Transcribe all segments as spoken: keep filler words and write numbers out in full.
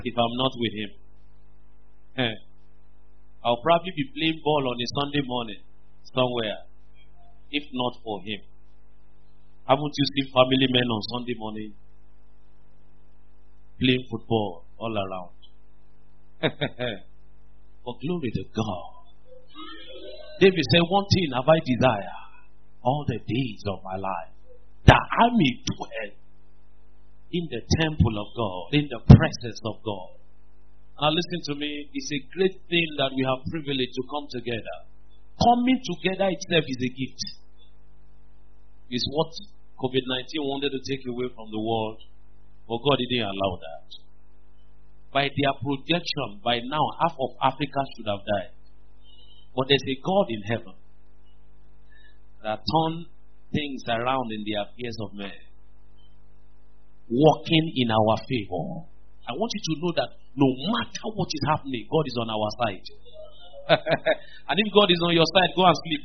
if I'm not with him. Eh, I'll probably be playing ball on a Sunday morning somewhere, if not for him. Haven't you seen family men on Sunday morning playing football all around? But glory to God. David said, one thing have I desire all the days of my life, that I may dwell in the temple of God, in the presence of God. Now listen to me, it's a great thing that we have privilege to come together. Coming together itself is a gift. It's what COVID nineteen wanted to take away from the world, but God didn't allow that. By their projection, by now half of Africa should have died. But there's a God in heaven that turns things around in the affairs of men, working in our favor. I want you to know that no matter what is happening, God is on our side. And if God is on your side, go and sleep.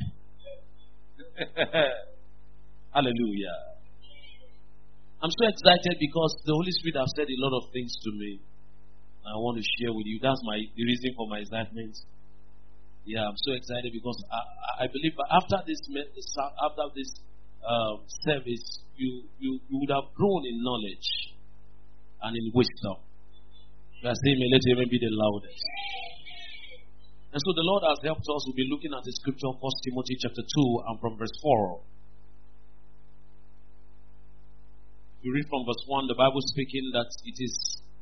Hallelujah. I'm so excited because the Holy Spirit has said a lot of things to me. I want to share with you. That's my the reason for my excitement. Yeah, I'm so excited because I, I believe after this after this uh, service, you, you you would have grown in knowledge and in wisdom. You are saying, let him be the loudest. And so the Lord has helped us. We'll be looking at the scripture, First Timothy chapter two, and from verse four. You read from verse one, the Bible speaking that it is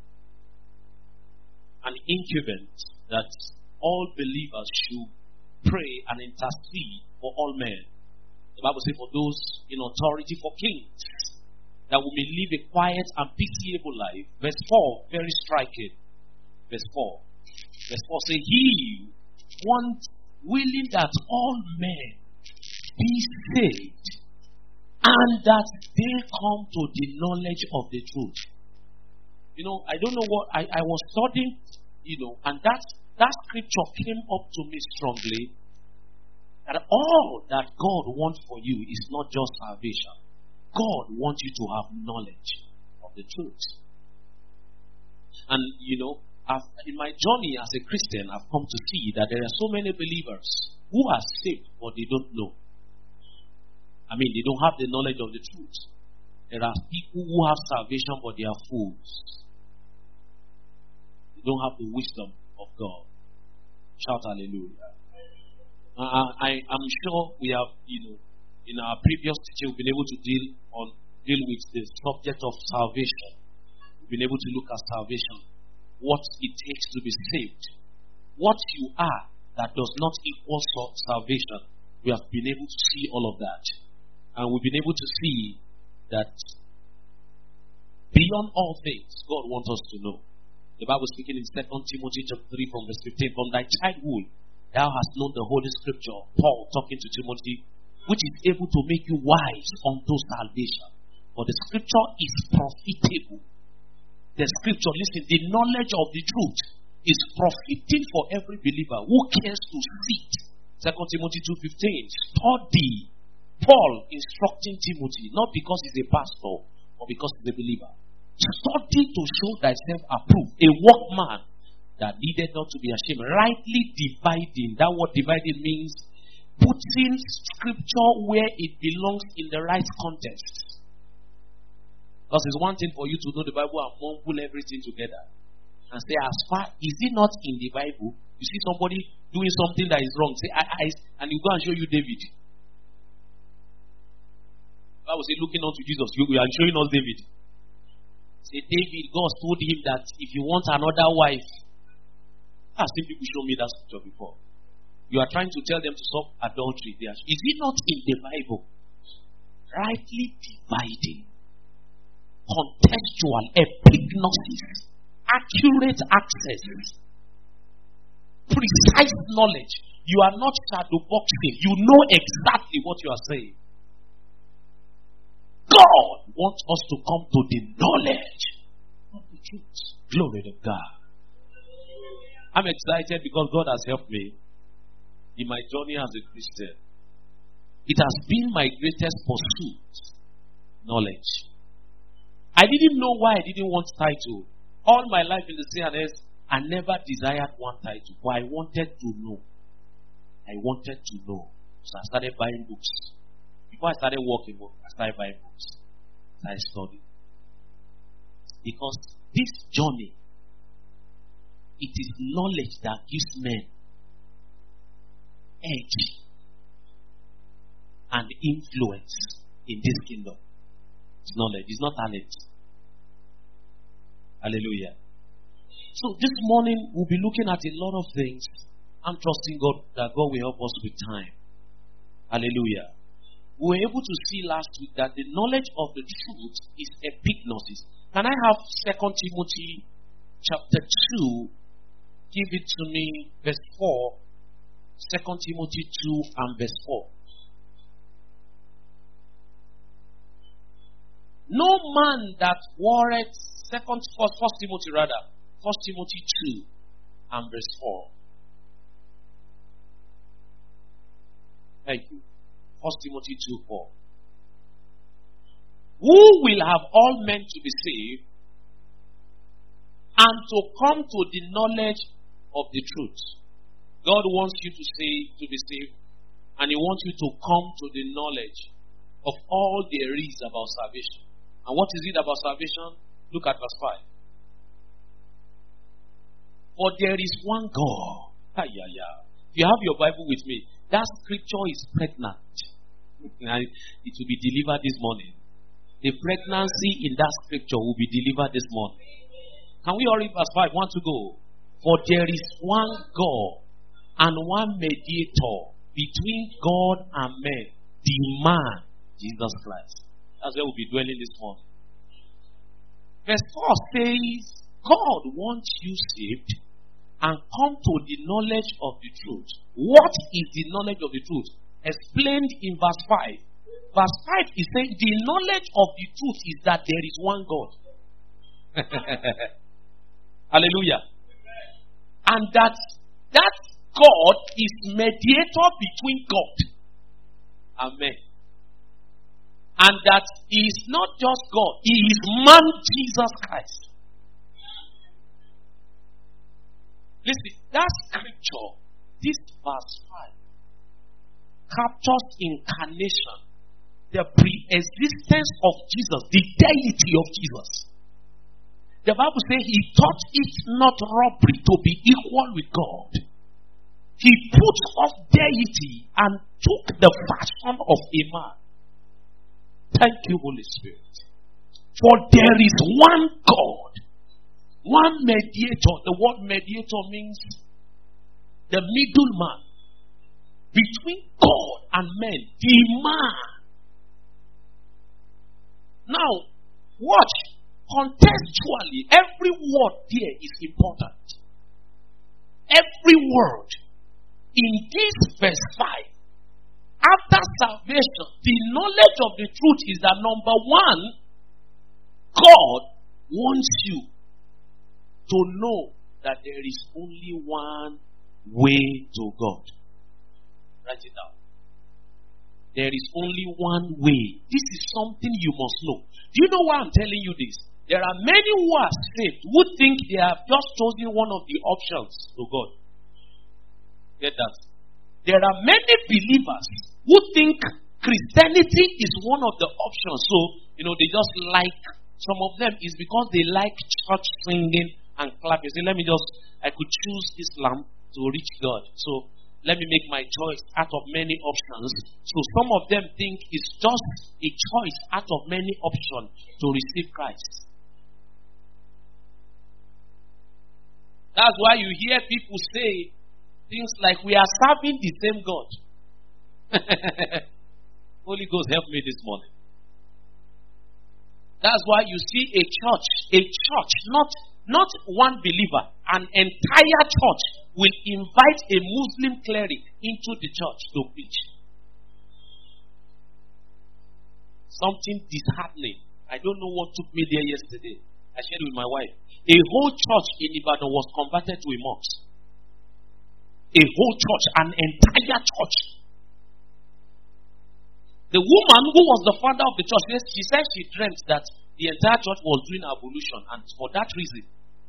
an incumbent that all believers should pray and intercede for all men. The Bible says for those in authority, for kings, that we may live a quiet and peaceable life. Verse four, very striking. Verse four. Verse four says, He wants willing that all men be saved, and that they come to the knowledge of the truth. You know, I don't know what I, I was studying, you know, and that that scripture came up to me strongly. That all that God wants for you is not just salvation. God wants you to have knowledge of the truth. And you know, I've, in my journey as a Christian, I've come to see that there are so many believers who are saved, but they don't know. I mean, they don't have the knowledge of the truth. There are people who have salvation, but they are fools. They don't have the wisdom of God. Shout hallelujah. Uh, I am sure we have, you know, in our previous teaching, we've been able to deal on deal with the subject of salvation. We've been able to look at salvation, what it takes to be saved, what you are that does not equal salvation. We have been able to see all of that, and we've been able to see that beyond all things, God wants us to know. The Bible speaking in Second Timothy chapter three from verse fifteen, from thy childhood thou hast known the Holy Scripture, Paul talking to Timothy, which is able to make you wise unto salvation. For the Scripture is profitable. The Scripture, listen, the knowledge of the truth is profiting for every believer who cares to seek. Second Timothy two fifteen, study. Paul instructing Timothy, not because he's a pastor, but because he's a believer. Study to show thyself approved, a workman that needed not to be ashamed, rightly dividing. That word dividing means putting scripture where it belongs in the right context. Because it's one thing for you to know the Bible and mumble everything together and say, as far is it not in the Bible? You see somebody doing something that is wrong, say, I, I, and you go and show you David. I was looking unto Jesus, you are showing us David. Say, David, God told him that if you want another wife, I've seen people show me that scripture before. You are trying to tell them to stop adultery. Is it not in the Bible? Rightly dividing, contextual, epignosis, accurate access, precise knowledge. You are not shadow boxing. You know exactly what you are saying. God wants us to come to the knowledge of the truth. Glory to God. I'm excited because God has helped me in my journey as a Christian. It has been my greatest pursuit, knowledge. I didn't know why I didn't want title All my life in the C N S, I never desired one title, but I wanted to know. I wanted to know. So I started buying books. Before I started working, I started buying books. So I studied. Because this journey, it is knowledge that gives men edge and influence in this kingdom. It's knowledge, it's not talent. Hallelujah. So this morning we'll be looking at a lot of things. I'm trusting God that God will help us with time. Hallelujah. We were able to see last week that the knowledge of the truth is epignosis. Can I have Second Timothy chapter two? Give it to me, verse four. Second Timothy two and verse four. No man that warreth, second, first, first Timothy rather, First Timothy two and verse four. Thank you. First Timothy two four. Who will have all men to be saved and to come to the knowledge of the truth. God wants you to say to be saved, and He wants you to come to the knowledge of all there is about salvation. And what is it about salvation? Look at verse five. For there is one God. Ah, yeah, yeah. If you have your Bible with me, that scripture is pregnant. And it will be delivered this morning. The pregnancy in that scripture will be delivered this morning. Can we all read verse five? Want to go? For there is one God and one mediator between God and men, the man, Jesus Christ. That's where we'll be dwelling this morning. Verse four says, God wants you saved and come to the knowledge of the truth. What is the knowledge of the truth? Explained in verse five. Verse five is saying the knowledge of the truth is that there is one God. Hallelujah. And that that God is mediator between God and men. And that He is not just God, He is man Jesus Christ. Listen, that scripture, this verse five, captures incarnation, the pre-existence of Jesus, the deity of Jesus. The Bible says He thought it not robbery to be equal with God. He put off deity and took the fashion of a man. Thank you, Holy Spirit. For there is one God, one mediator. The word mediator means the middleman between God and men, the man. Now, watch. Contextually, every word there is important. Every word in this verse five, after salvation, the knowledge of the truth is that number one, God wants you to know that there is only one way to God. Write it down. There is only one way. This is something you must know. Do you know why I'm telling you this? There are many who are saved who think they have just chosen one of the options to God. Get that? There are many believers who think Christianity is one of the options. So, you know, they just like, some of them is because they like church singing and clapping. Say, let me just, I could choose Islam to reach God. So, let me make my choice out of many options. So, some of them think it's just a choice out of many options to receive Christ. That's why you hear people say things like, we are serving the same God. Holy Ghost, help me this morning. That's why you see a church, a church, not, not one believer, an entire church will invite a Muslim cleric into the church to preach. Something disheartening. I don't know what took me there yesterday. I shared with my wife. A whole church in Ibadan was converted to a mosque. A whole church, an entire church. The woman who was the founder of the church, she said she dreamt that the entire church was doing ablution, and for that reason,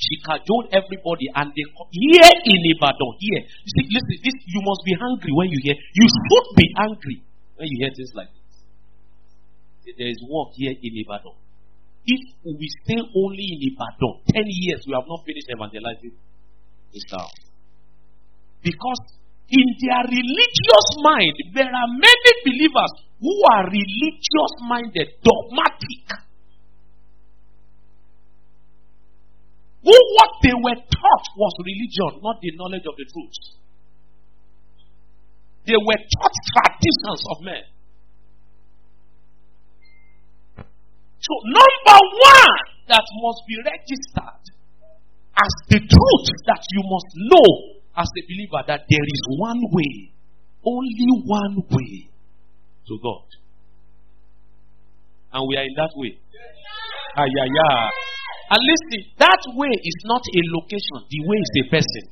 She cajoled everybody, and they here in Ibadan, here. You see, listen, this you must be hungry when you hear. You should be angry when you hear things like this. There is work here in Ibadan. If we stay only in Ibadan ten years, we have not finished evangelizing this town. Because in their religious mind, there are many believers who are religious minded, dogmatic. Who what they were taught was religion, not the knowledge of the truth. They were taught traditions of men. So number one that must be registered as the truth that you must know as a believer, that there is one way, only one way to God. And we are in that way. Ah, yeah, yeah. And listen, that way is not a location, the way is a person.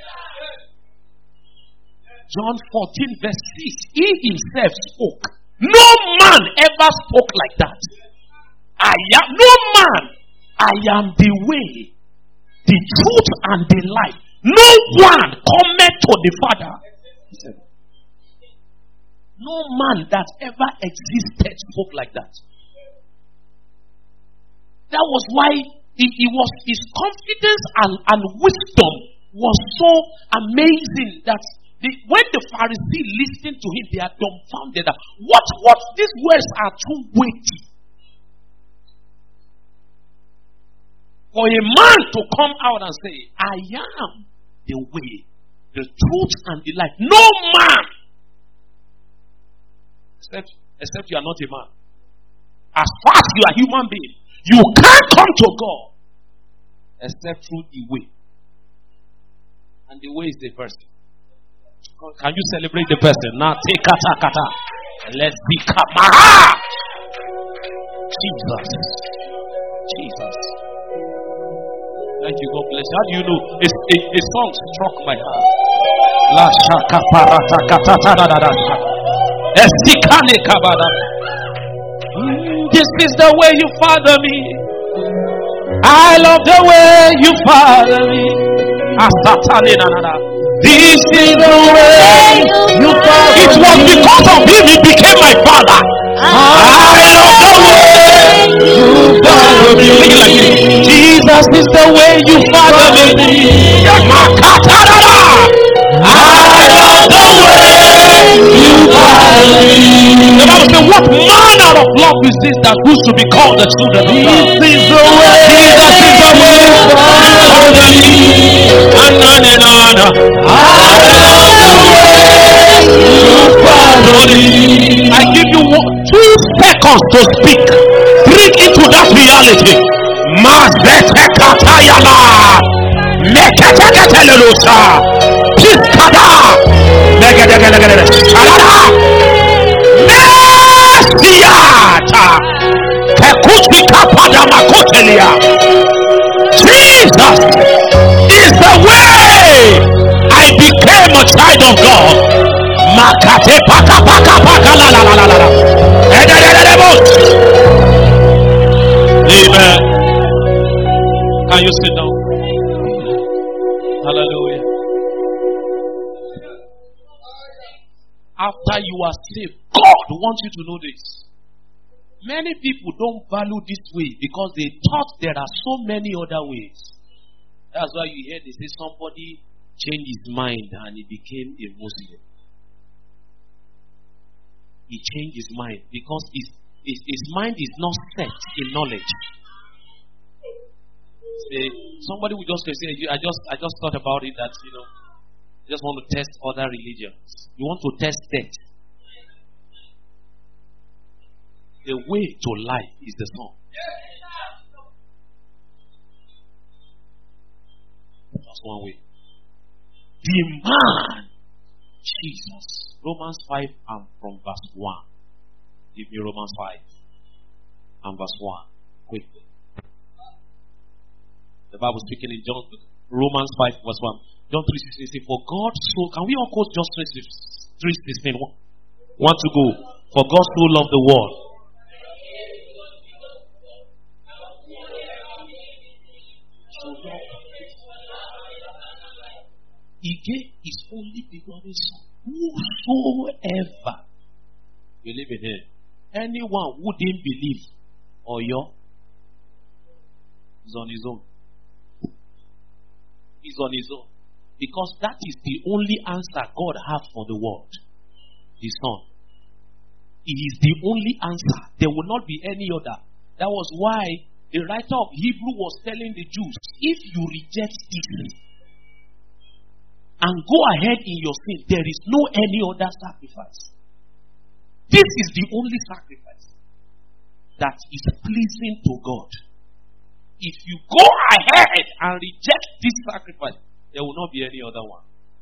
John fourteen, verse six. He himself spoke. No man ever spoke like that. I am no man. I am the way, the truth, and the life. No one cometh to the Father. No man that ever existed spoke like that. That was why it, it was his confidence and, and wisdom was so amazing that the, when the Pharisees listened to him, they are dumbfounded. What, what, these words are too weighty. For a man to come out and say, I am the way, the truth, and the life. No man, except, except you are not a man. As far as you are a human being, you can't come to God except through the way. And the way is the person. Can you celebrate the person? Now take kata kata. Let's be kamaha. Jesus. Jesus. Thank you, God bless you. How do you know? A, a, a song struck my heart. La shaka parata kata tada da da. Esikane kabada. This is the way you father me. I love the way you father me. Asatane na na na. This is the way you father me. It was because of him he became my father. I love the way you father me. Jesus is the way you father me. I love the way you father me. The Bible says, what manner of love is this that who should be called the children of God? This is the way. Jesus is the way you father me. I love the way you father me. I give you one, two seconds to speak. Bring into that reality. Mazetekatayala. Meketeketelelusa. Piskada. Megedegelegede. Shalada. Mesiata. Kekutika padamakotelia. Jesus is the way I became a child of God. Makate paka paka paka la la la la la. Amen. Can you sit down? Hallelujah. After you are saved, God wants you to know this. Many people don't value this way because they thought there are so many other ways. That's why you hear they say somebody changed his mind and he became a Muslim. He changed his mind because his, his, his mind is not set in knowledge. Say, somebody will just say, I just I just thought about it that, you know, I just want to test other religions. You want to test that. The way to life is the song. That's one way. Demand Jesus. Romans five and from verse one. Give me Romans five and verse one. Quickly. The Bible speaking in John Romans five verse one. John three sixteen says, for God so can we all quote just three sixteen? Want to go. For God so loved the world. He gave his only begotten Son. Whosoever believe in him. Anyone who didn't believe, or your, is on his own. He's on his own. Because that is the only answer God has for the world. His Son. He is the only answer. There will not be any other. That was why the writer of Hebrew was telling the Jews, if you reject this and go ahead in your sin, there is no any other sacrifice. This is the only sacrifice that is pleasing to God. If you go ahead and reject this sacrifice, there will not be any other one.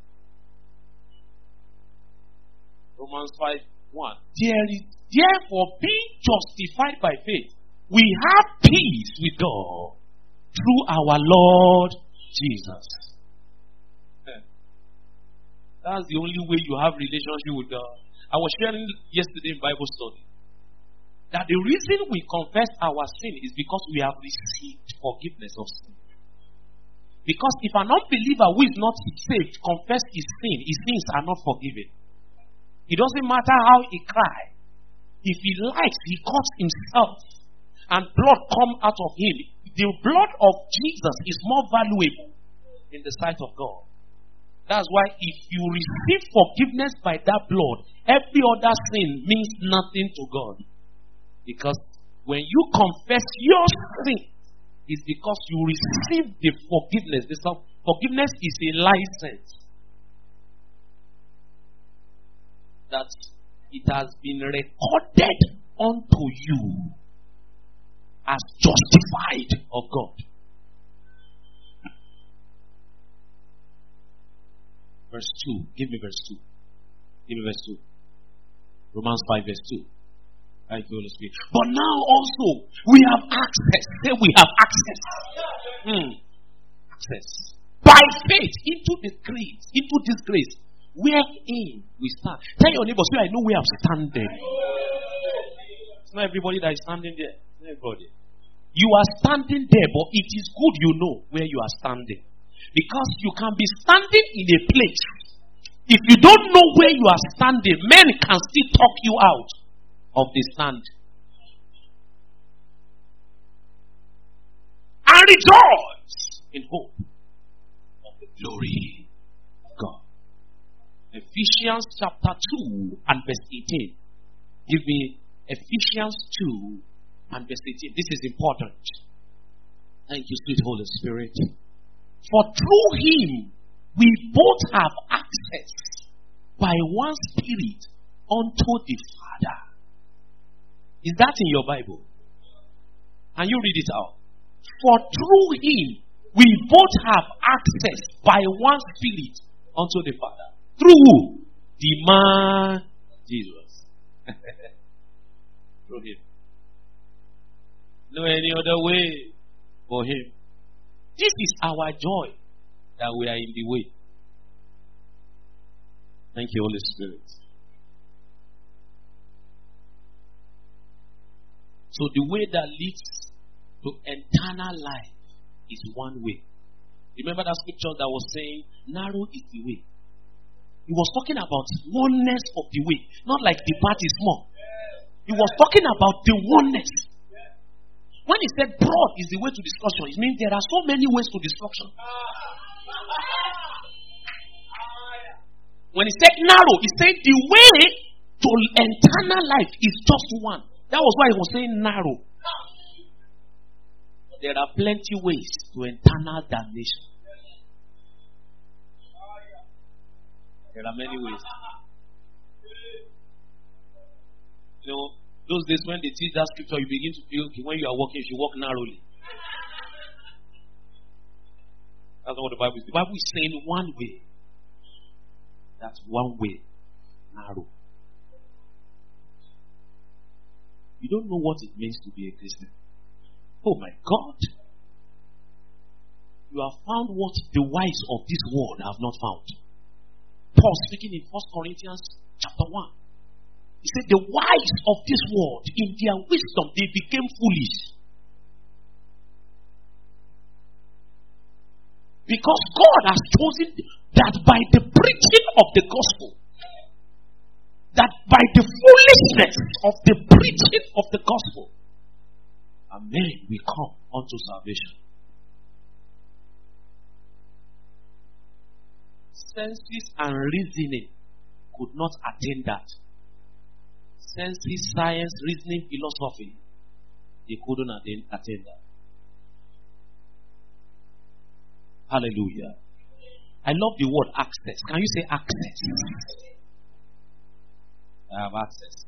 Romans five one. There is therefore being justified by faith, we have peace with God through our Lord Jesus. That's the only way you have relationship with God. I was sharing yesterday in Bible study that the reason we confess our sin is because we have received forgiveness of sin. Because if an unbeliever who is not saved confess his sin, his sins are not forgiven. It doesn't matter how he cries. If he likes, he cuts himself and blood comes out of him. The blood of Jesus is more valuable in the sight of God. That's why if you receive forgiveness by that blood, every other sin means nothing to God. Because when you confess your sin, it's because you receive the forgiveness. The forgiveness is a license that it has been recorded unto you as justified of God. Verse two. Give me verse two. Give me verse two. Romans five verse two. Thank you, Holy Spirit. But now also we have access. Say we have access. Hmm. Access. By faith into the grace, into this grace, wherein we stand. Tell your neighbor, say I know we are standing. It's not everybody that is standing there. Not everybody. You are standing there, but it is good you know where you are standing. Because you can be standing in a place. If you don't know where you are standing, men can still talk you out of the stand. And rejoice in hope of the glory of God. Ephesians chapter two and verse eighteen. Give me Ephesians two and verse eighteen. This is important. Thank you, sweet Holy Spirit. For through him we both have access by one Spirit unto the Father. Is that in your Bible? Can you read it out? For through him we both have access by one Spirit unto the Father. Through who? The man Jesus. Through him. No any other way for him. This is our joy that we are in the way. Thank you, Holy Spirit. So the way that leads to eternal life is one way. Remember that scripture that was saying, narrow is the way. He was talking about oneness of the way, not like the path is small. He was talking about the oneness. When he said broad is the way to destruction, it means there are so many ways to destruction. When he said narrow, he said the way to eternal life is just one. That was why he was saying narrow. There are plenty ways to eternal damnation. There are many ways. You know, those days when they teach that scripture, you begin to feel okay, when you are walking, you should walk narrowly. That's not what the Bible is. The Bible is saying one way. That's one way. Narrow. You don't know what it means to be a Christian. Oh my God. You have found what the wise of this world have not found. Paul speaking in First Corinthians chapter one. He said the wise of this world, in their wisdom, they became foolish. Because God has chosen that by the preaching of the gospel, that by the foolishness of the preaching of the gospel, amen, we come unto salvation. Senses and reasoning could not attain that. Senses, science, reasoning, philosophy, they couldn't attain, attain that. Hallelujah. I love the word access. Can you say access? I have access.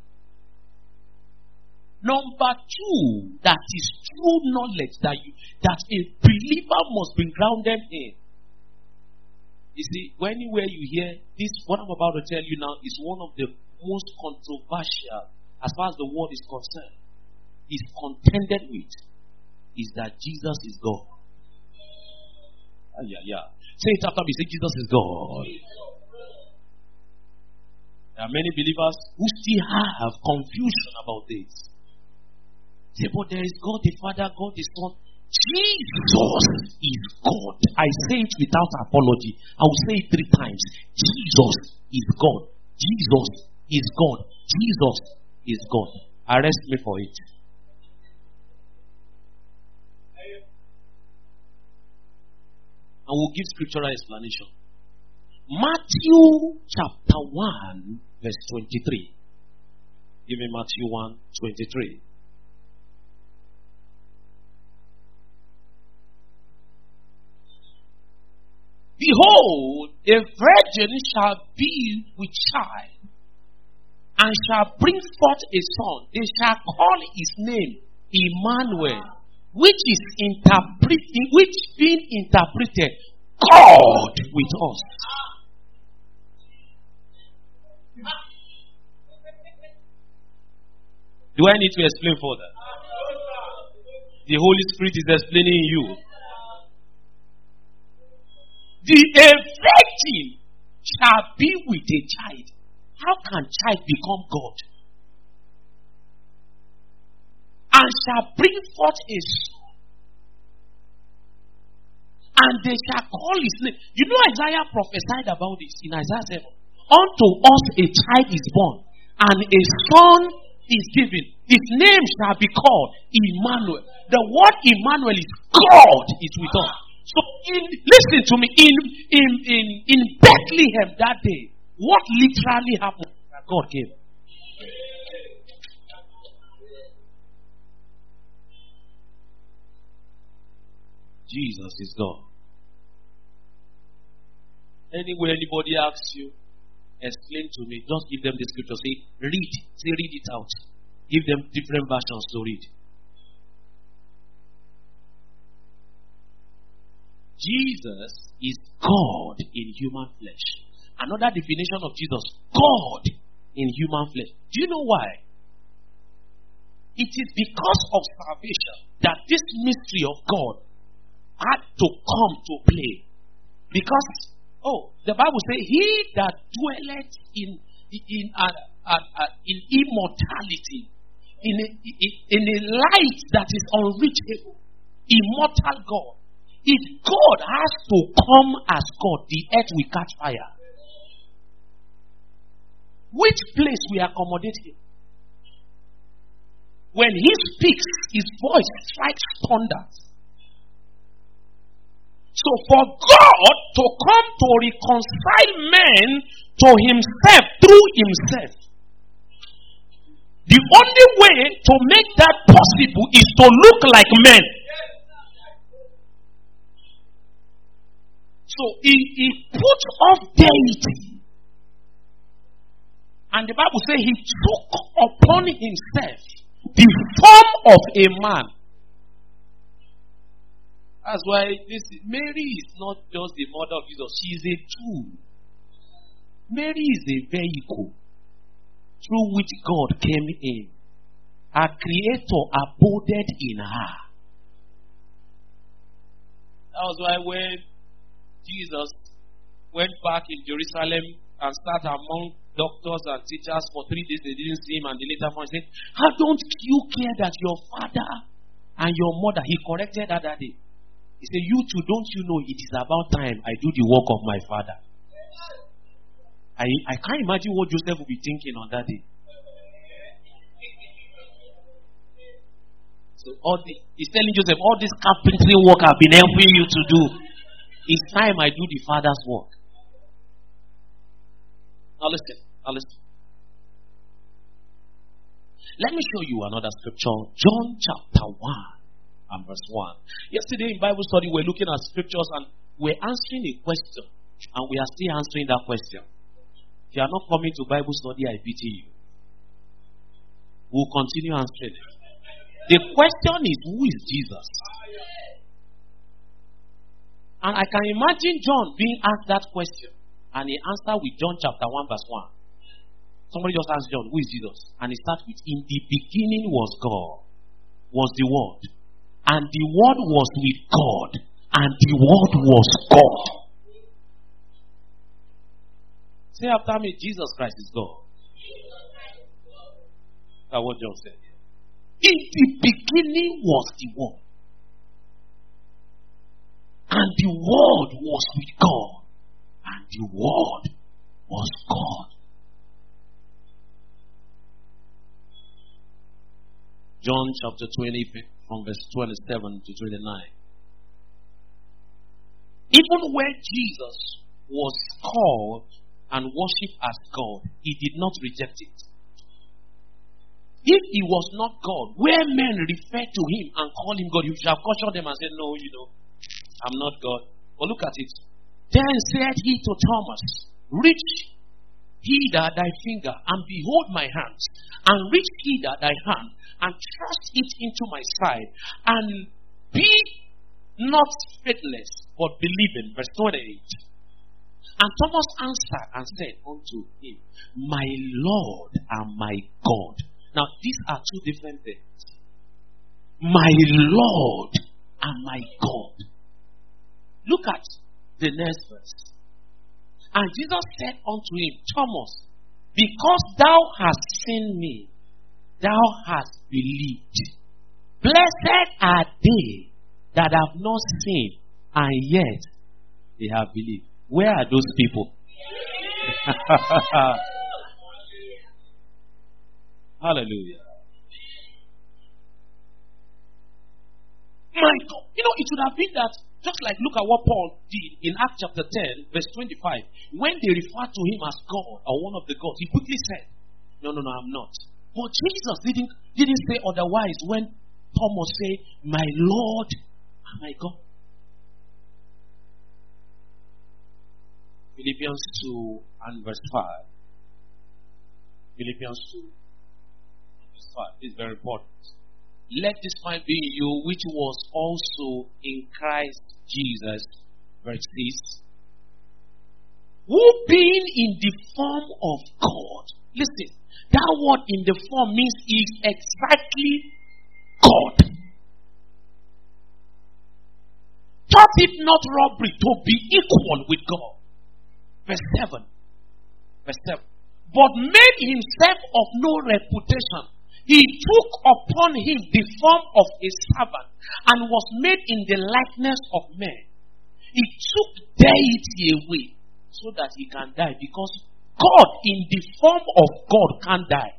Number two, that is true knowledge that you that a believer must be grounded in. You see, anywhere you hear this, what I'm about to tell you now is one of the most controversial, as far as the word is concerned, is contended with, is that Jesus is God. Ah, yeah, yeah. Say it after me. Say Jesus is God. There are many believers who still have confusion about this. Say, but there is God the Father, God the Son. Jesus is God. I say it without apology. I will say it three times. Jesus is God. Jesus is God. Jesus is God. Arrest me for it. And we'll give scriptural explanation. Matthew chapter one, verse twenty-three. Give me Matthew one, twenty-three. Behold, a virgin shall be with child, and shall bring forth a son. They shall call his name Emmanuel, which is interpreting, which being interpreted, God with us. Do I need to explain further? The Holy Spirit is explaining you. The a virgin shall be with a child. How can child become God? And shall bring forth a son, and they shall call his name. You know, Isaiah prophesied about this in Isaiah seven. Unto us a child is born, and a son is given. His name shall be called Emmanuel. The word Emmanuel is God is with us. So, in, listen to me. In, in in in Bethlehem that day, what literally happened? God came. Jesus is God. Anywhere anybody asks you, explain to me. Just give them the scripture. Say, read. Say, read it out. Give them different versions to read. Jesus is God in human flesh. Another definition of Jesus, God in human flesh. Do you know why? It is because of salvation that this mystery of God had to come to play. Because, oh, the Bible says, he that dwelleth in in uh, uh, uh, in immortality, in a, in, in a light that is unreachable, immortal God. If God has to come as God, the earth will catch fire. Which place will accommodate him? When he speaks, his voice strikes thunder. So for God to come to reconcile men to himself through himself, the only way to make that possible is to look like men. So he, he put off deity. And the Bible says he took upon himself the form of a man. That's why this Mary is not just the mother of Jesus. She is a tool. Mary is a vehicle through which God came in. Our Creator aboded in her. That was why when Jesus went back in Jerusalem and sat among doctors and teachers for three days, they didn't see him, and the later on said, how don't you care that your father and your mother, he corrected her that day. He said, you too, don't you know it is about time I do the work of my Father? I, I can't imagine what Joseph will be thinking on that day. So all the, he's telling Joseph, all this carpentry work I've been helping you to do, it's time I do the Father's work. Now listen, now listen. Let me show you another scripture. John chapter one and verse one. Yesterday in Bible study, we're looking at scriptures and we're answering a question. And we are still answering that question. If you are not coming to Bible study, I pity you. We'll continue answering it. The question is, who is Jesus? And I can imagine John being asked that question. And he answered with John chapter one verse one. Somebody just asked John, who is Jesus? And he starts with, in the beginning was God, was the Word. And the Word was with God. And the Word was God. Say after me, Jesus Christ is God. That's what John said. In the beginning was the Word. And the Word was with God. And the Word was God. John chapter twenty, from verse twenty-seven to twenty-nine. Even when Jesus was called and worshipped as God, he did not reject it. If he was not God, where men refer to him and call him God, you should have cautioned them and said, no, you know, I'm not God. But look at it. Then said he to Thomas, reach hither thy finger, and behold my hands, and reach hither thy hand, and thrust it into my side, and be not faithless, but believing. Verse twenty-eight. And Thomas answered and said unto him, my Lord and my God. Now, these are two different things. My Lord and my God. Look at the next verse. And Jesus said unto him, Thomas, because thou hast seen me, thou hast believed. Blessed are they that have not seen, and yet they have believed. Where are those people? Hallelujah. My God. You know, it would have been that, just like look at what Paul did in Acts chapter ten, verse twenty-five. When they referred to him as God or one of the gods, he quickly said, no, no, no, I'm not. But Jesus didn't, didn't say otherwise when Thomas said, my Lord and my God. Philippians two and verse five. Philippians two and verse five is very important. Let this mind be in you, which was also in Christ Jesus. Verse six. Who being in the form of God. Listen, that word in the form means he is exactly God. Thought it not robbery to be equal with God. Verse seven. Verse seven. But made himself of no reputation. He took upon him the form of a servant and was made in the likeness of men. He took deity away so that he can die, because God in the form of God can't die.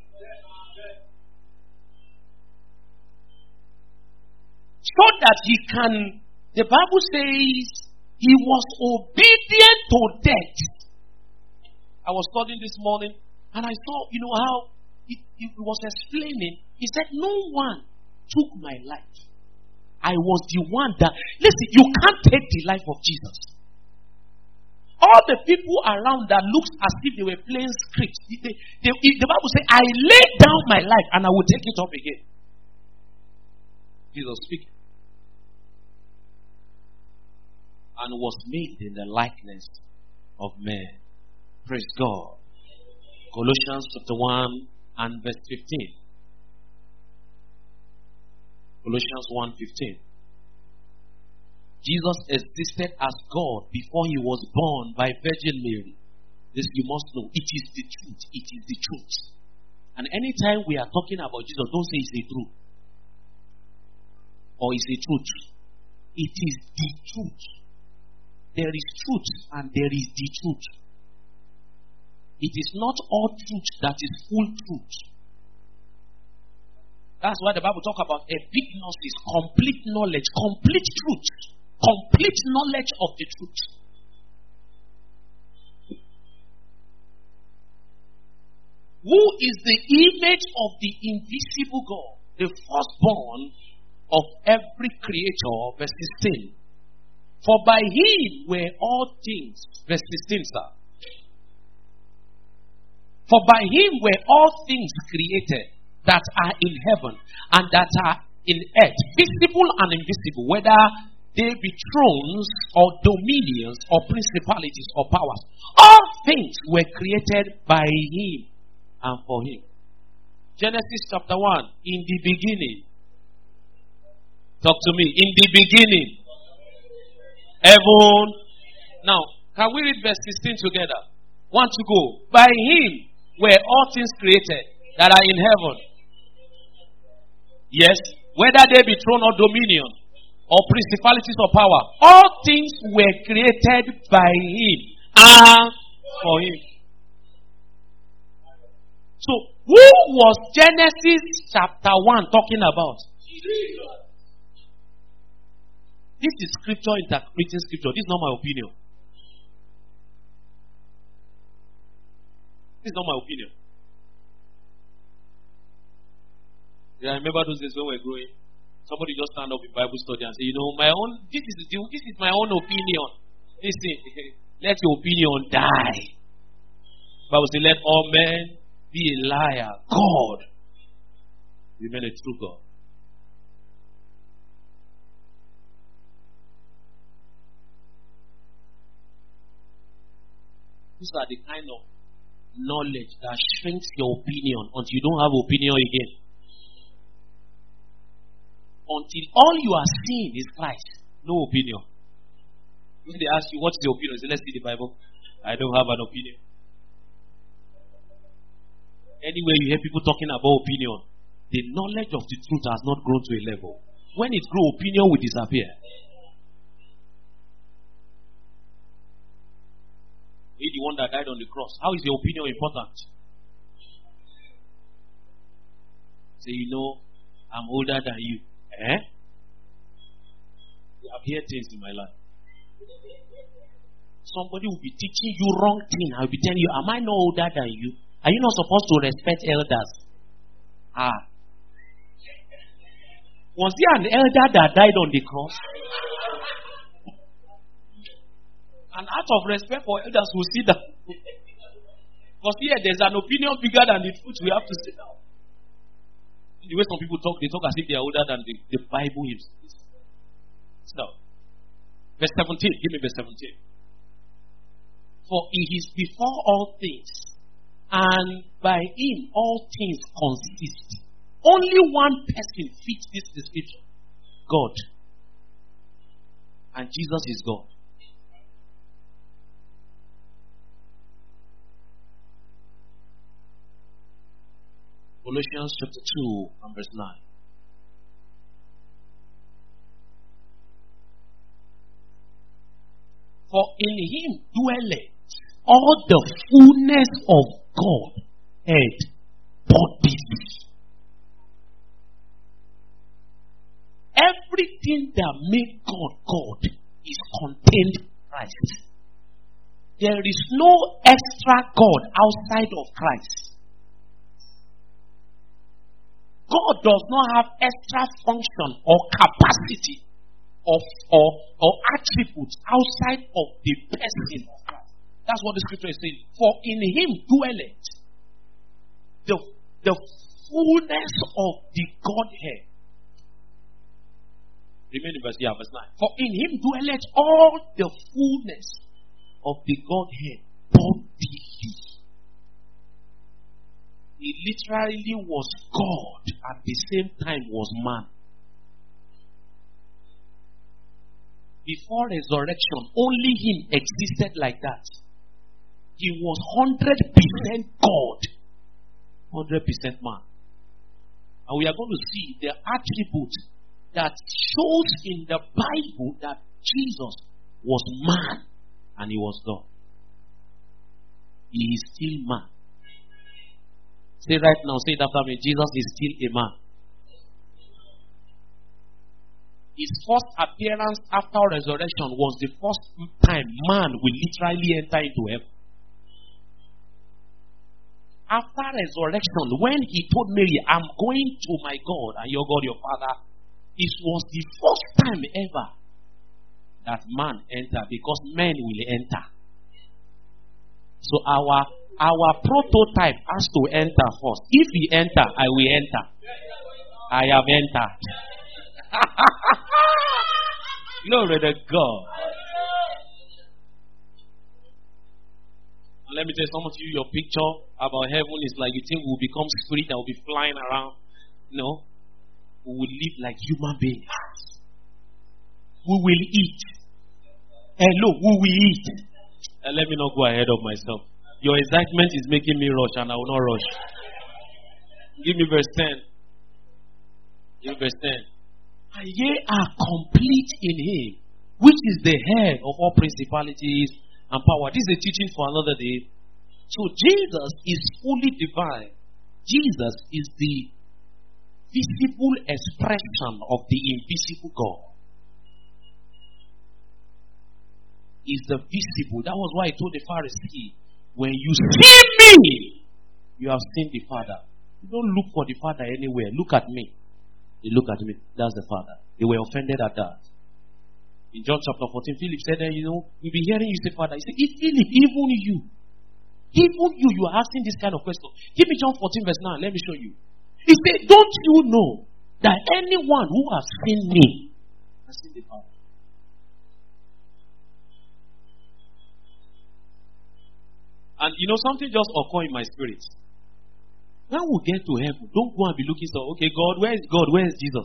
So that he can, the Bible says, he was obedient to death. I was studying this morning and I saw, you know, how He, he was explaining. He said, no one took my life. I was the one that, listen, you can't take the life of Jesus. All the people around that looks as if they were playing scripts. They, they, the Bible says, I laid down my life and I will take it up again. Jesus speaking. And was made in the likeness of man. Praise God. Colossians chapter one and verse fifteen. Colossians one fifteen. Jesus existed as God before he was born by Virgin Mary. This you must know. It is the truth. It is the truth. And anytime we are talking about Jesus, don't say it's the truth. Or it's the truth. It is the truth. There is truth and there is the truth. It is not all truth that is full truth. That's why the Bible talks about epignosis, complete knowledge, complete truth, complete knowledge of the truth. Who is the image of the invisible God, the firstborn of every creature, verse sixteen. For by him were all things, verse sixteen, sir. For by him were all things created that are in heaven and that are in earth, visible and invisible, whether they be thrones or dominions or principalities or powers. All things were created by him and for him. Genesis chapter one, in the beginning. Talk to me. In the beginning. Heaven. Now, can we read verse sixteen together? One to go. By him were all things created that are in heaven. Yes. Whether they be throne or dominion or principalities or power. All things were created by him and for him. So, who was Genesis chapter one talking about? This is scripture interpreting scripture. This is not my opinion. This is not my opinion. Yeah, I remember those days when we were growing. Somebody just stand up in Bible study and say, you know, my own, this is this is my own opinion. Listen, let your opinion die. Bible says, let all men be a liar. God remain a true God. These are the kind of knowledge that shrinks your opinion until you don't have opinion again. Until all you are seeing is Christ, no opinion. If they ask you, what's your opinion? Say, let's see the Bible. I don't have an opinion. Anywhere you hear people talking about opinion, the knowledge of the truth has not grown to a level. When it grows, opinion will disappear. He's the one that died on the cross. How is your opinion important? Say, you know, I'm older than you. Eh? I've heard things in my life. Somebody will be teaching you wrong thing. I'll be telling you, am I not older than you? Are you not supposed to respect elders? Ah. Was there an elder that died on the cross? And out of respect for elders, we'll see that. Because here there's an opinion bigger than the truth. We have to sit down. The way some people talk, they talk as if they are older than the, the Bible is. So, verse seventeen. Give me verse seventeen. For he is before all things, and by him all things consist. Only one person fits this description. God. And Jesus is God. Colossians chapter two and verse nine. For in him dwelleth all the fullness of God and bodily. Everything that made God God is contained in Christ. There is no extra God outside of Christ. God does not have extra function or capacity of or, or attributes outside of the person of Christ. That's what the scripture is saying. For in him dwelleth the, the fullness of the Godhead. Remain in verse, yeah, verse nine. For in him dwelleth all the fullness of the Godhead bodily. He literally was God at the same time was man. Before resurrection, only him existed like that. He was one hundred percent God, one hundred percent man. And we are going to see the attributes that shows in the Bible that Jesus was man and he was God. He is still man. Say right now, say it after me. Jesus is still a man. His first appearance after resurrection was the first time man will literally enter into heaven. After resurrection, when he told Mary, I'm going to my God and your God, your Father, it was the first time ever that man entered, because men will enter. So our our prototype has to enter first. If he enter, I will enter. I have entered. Glory to God. Let me tell some of you, your picture about heaven is like you think we'll become spirit that will be flying around. No. We will live like human beings. We will eat. Hello, we will eat. And let me not go ahead of myself. Your excitement is making me rush, and I will not rush. Give me verse ten. Give me verse ten. And ye are complete in him, which is the head of all principalities and power. This is a teaching for another day. So Jesus is fully divine. Jesus is the visible expression of the invisible God. Is the visible. That was why I told the Pharisee, when you see me, you have seen the Father. You don't look for the Father anywhere. Look at me. They look at me. That's the Father. They were offended at that. In John chapter fourteen, Philip said, you know, you'll be hearing you say, Father. He said, if Philip, even you, even you, you are asking this kind of question. Give me John fourteen verse nine. Let me show you. He said, don't you know that anyone who has seen me has seen the Father? And you know, something just occurred in my spirit. When we get to heaven, don't go and be looking so, okay, God, where is God? Where is Jesus?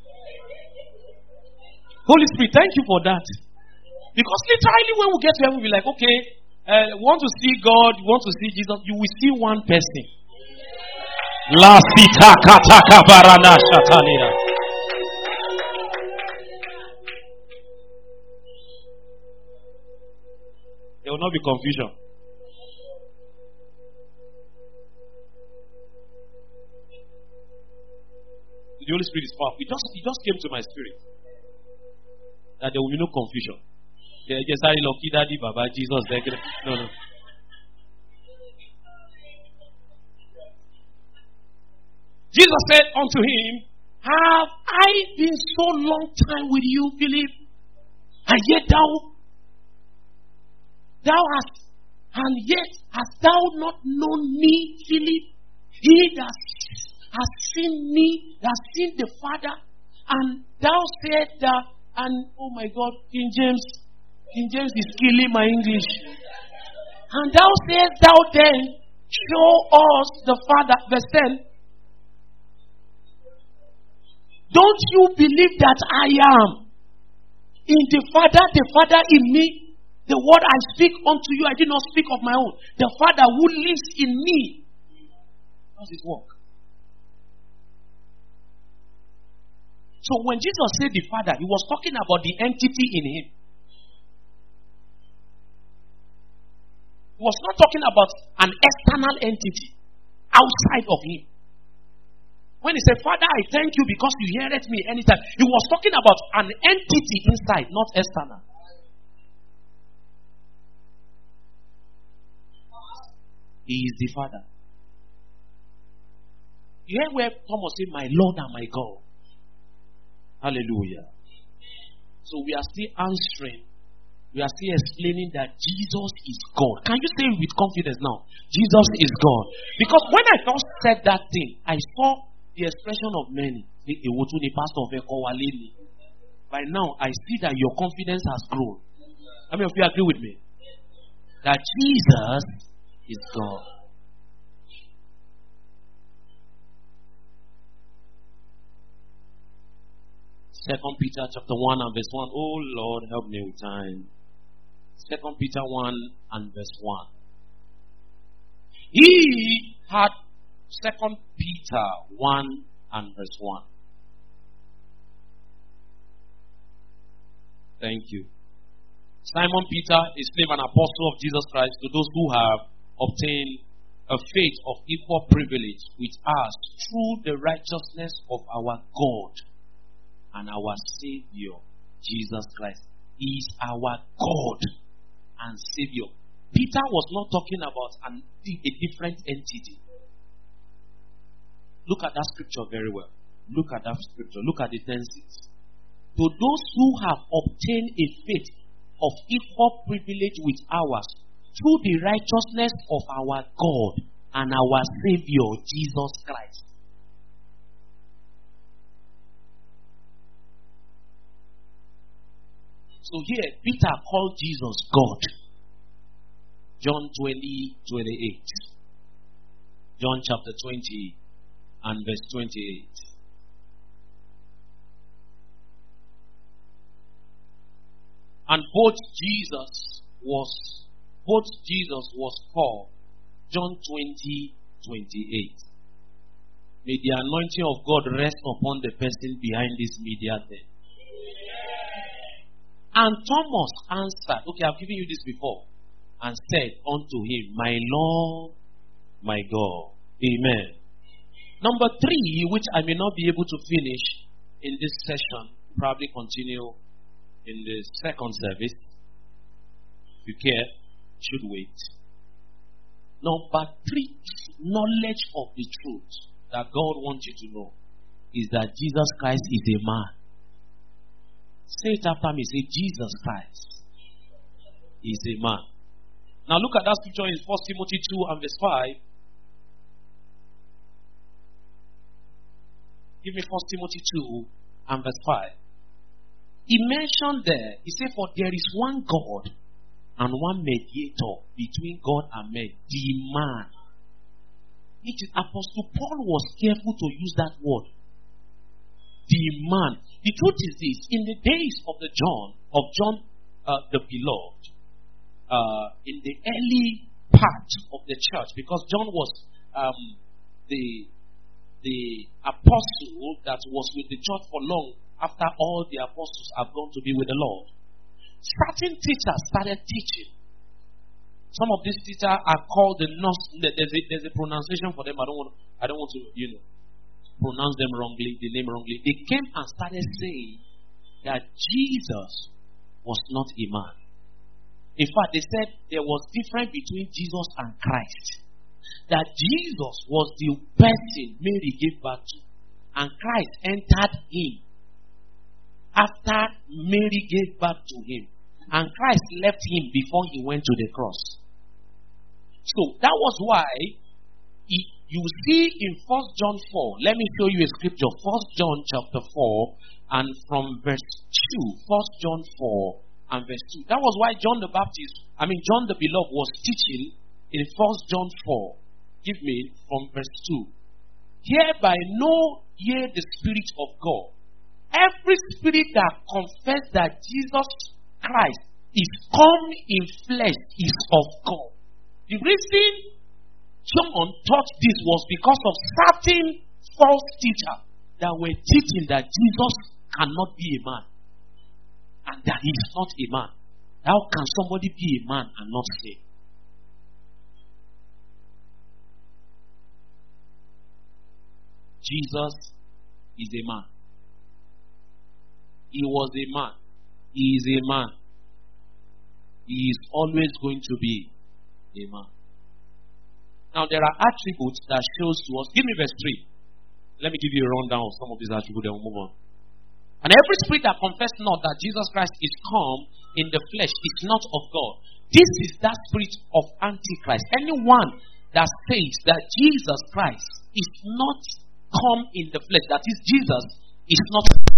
Holy Spirit, thank you for that. Because literally when we get to heaven, we'll be like, okay, uh, want to see God, you want to see Jesus, you will see one person. La sita kataka barana shatanira. There will not be confusion. The Holy Spirit is powerful. It just, it just came to my spirit that there will be no confusion. They just say, "Lucky Daddy, Baba, Jesus." No, no. Jesus said unto him, have I been so long time with you, Philip? And yet thou, thou hast, and yet hast thou not known me, Philip? He that has seen me, that has seen the Father. And thou said that, and oh my God, King James, King James is killing my English. And thou said thou then, show us the Father. Verse ten. Don't you believe that I am in the Father, the Father in me? The word I speak unto you, I did not speak of my own. The Father who lives in me does his work. So when Jesus said the Father, he was talking about the entity in him. He was not talking about an external entity outside of him. When he said, Father, I thank you because you heareth me anytime, he was talking about an entity inside, not external. He is the Father. You hear where Thomas said, my Lord and my God. Hallelujah. So we are still answering. We are still explaining that Jesus is God. Can you say it with confidence now? Jesus is God. Because when I first said that thing, I saw the expression of many. By now, I see that your confidence has grown. How many of you agree with me? That Jesus is God. Second Peter chapter one and verse one. Oh Lord, help me with time. Second Peter one and verse one. He had Second Peter one and verse one. Thank you. Simon Peter, a slave and apostle of Jesus Christ, to those who have obtained a faith of equal privilege with us through the righteousness of our God and our Savior, Jesus Christ. He is our God and Savior. Peter was not talking about an, a different entity. Look at that scripture very well. Look at that scripture. Look at the tenses. To those who have obtained a faith of equal privilege with ours through the righteousness of our God and our Savior, Jesus Christ. So here, Peter called Jesus God. John twenty, twenty-eight. John chapter twenty and verse twenty-eight. And both Jesus was both Jesus was called. John twenty, twenty-eight. May the anointing of God rest upon the person behind this media thing. And Thomas answered, okay, I've given you this before, and said unto him, my Lord, my God. Amen. Number three, which I may not be able to finish in this session, probably continue in the second service. If you care, should wait. Number three, knowledge of the truth that God wants you to know is that Jesus Christ is a man. Say it after me. Say, Jesus Christ is a man. Now look at that scripture in First Timothy two and verse five. Give me First Timothy two and verse five. He mentioned there, he said, for there is one God and one mediator between God and men, the man. It is Apostle Paul was careful to use that word. The man. The truth is this, in the days of the John, of John uh, the Beloved, uh, in the early part of the church, because John was um, the the apostle that was with the church for long after all the apostles have gone to be with the Lord. Certain teachers started teaching. Some of these teachers are called the Gnostics. There's a, there's a pronunciation for them. I don't want. I don't want to, you know, pronounce them wrongly, the name wrongly. They came and started saying that Jesus was not a man. In fact, they said there was difference between Jesus and Christ. That Jesus was the person Mary gave birth to, and Christ entered him after Mary gave birth to him, and Christ left him before he went to the cross. So that was why he, you see in First John four, let me show you a scripture. First John chapter four and from verse two. First John four and verse two. That was why John the Baptist, I mean John the Beloved, was teaching in First John four. Give me from verse two. Hereby know ye the Spirit of God. Every spirit that confesses that Jesus Christ is come in flesh is of God. The reason John taught this was because of certain false teachers that were teaching that Jesus cannot be a man and that he is not a man. How can somebody be a man and not sin? Jesus is a man. He was a man. He is a man. He is always going to be a man. Now there are attributes that shows to us. Give me verse three. Let me give you a rundown of some of these attributes, then we'll move on. And every spirit that confesses not that Jesus Christ is come in the flesh is not of God. This is that spirit of Antichrist. Anyone that says that Jesus Christ is not come in the flesh, that is, Jesus is not